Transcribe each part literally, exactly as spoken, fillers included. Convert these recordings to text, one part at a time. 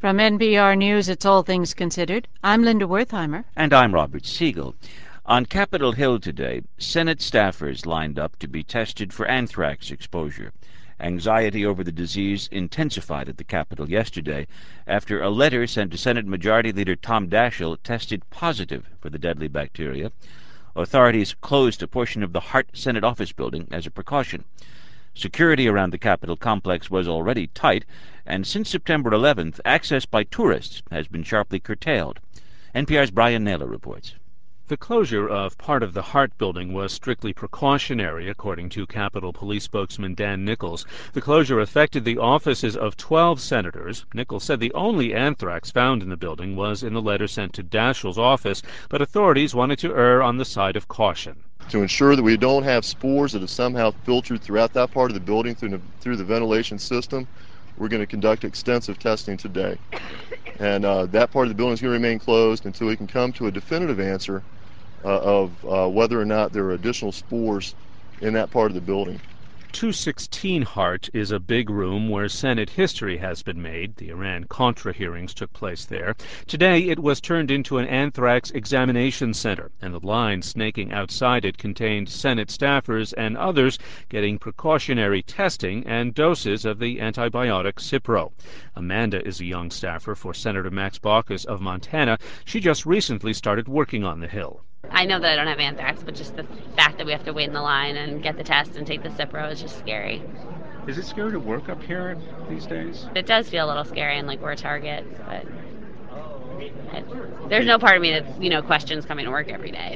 From N P R News, it's All Things Considered. I'm Linda Wertheimer. And I'm Robert Siegel. On Capitol Hill today, Senate staffers lined up to be tested for anthrax exposure. Anxiety over the disease intensified at the Capitol yesterday after a letter sent to Senate Majority Leader Tom Daschle tested positive for the deadly bacteria. Authorities closed a portion of the Hart Senate office building as a precaution. Security around the Capitol complex was already tight, and since September eleventh, access by tourists has been sharply curtailed. N P R's Brian Naylor reports. The closure of part of the Hart building was strictly precautionary, according to Capitol Police spokesman Dan Nichols. The closure affected the offices of twelve senators. Nichols said the only anthrax found in the building was in the letter sent to Daschle's office, but authorities wanted to err on the side of caution. To ensure that we don't have spores that have somehow filtered throughout that part of the building through the, through the ventilation system, we're going to conduct extensive testing today. And uh, that part of the building is going to remain closed until we can come to a definitive answer uh, of uh, whether or not there are additional spores in that part of the building. two sixteen Hart is a big room where Senate history has been made. The Iran-Contra hearings took place there. Today it was turned into an anthrax examination center, and the line snaking outside it contained Senate staffers and others getting precautionary testing and doses of the antibiotic Cipro. Amanda is a young staffer for Senator Max Baucus of Montana. She just recently started working on the Hill. I know that I don't have anthrax, but just the fact that we have to wait in the line and get the test and take the Cipro is just scary. Is it scary to work up here these days? It does feel a little scary and like we're a target, but it, there's no part of me that, you know, questions coming to work every day.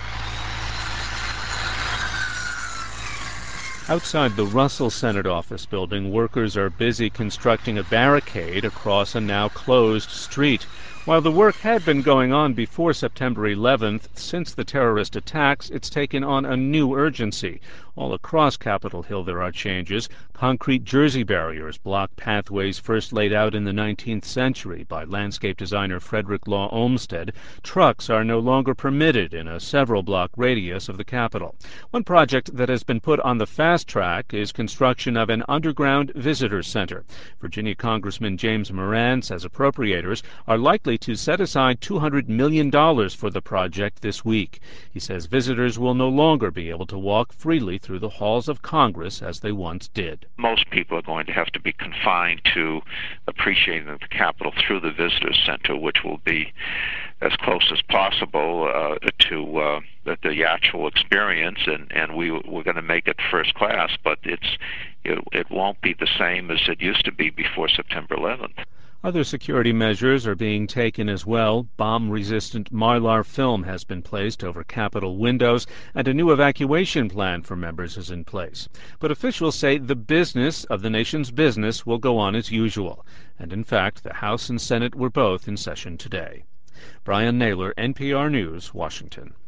Outside the Russell Senate office building, workers are busy constructing a barricade across a now closed street. While the work had been going on before September eleventh, since the terrorist attacks, it's taken on a new urgency. All across Capitol Hill there are changes. Concrete jersey barriers block pathways first laid out in the nineteenth century by landscape designer Frederick Law Olmsted. Trucks are no longer permitted in a several-block radius of the Capitol. One project that has been put on the fast track is construction of an underground visitor center. Virginia Congressman James Moran says appropriators are likely to set aside two hundred million dollars for the project this week. He says visitors will no longer be able to walk freely through the halls of Congress as they once did. Most people are going to have to be confined to appreciating the Capitol through the Visitor Center, which will be as close as possible uh, to uh, the, the actual experience, and, and we, we're going to make it first class, but it's it, it won't be the same as it used to be before September eleventh. Other security measures are being taken as well. Bomb-resistant Mylar film has been placed over Capitol windows, and a new evacuation plan for members is in place. But officials say the business of the nation's business will go on as usual. And in fact, the House and Senate were both in session today. Brian Naylor, N P R News, Washington.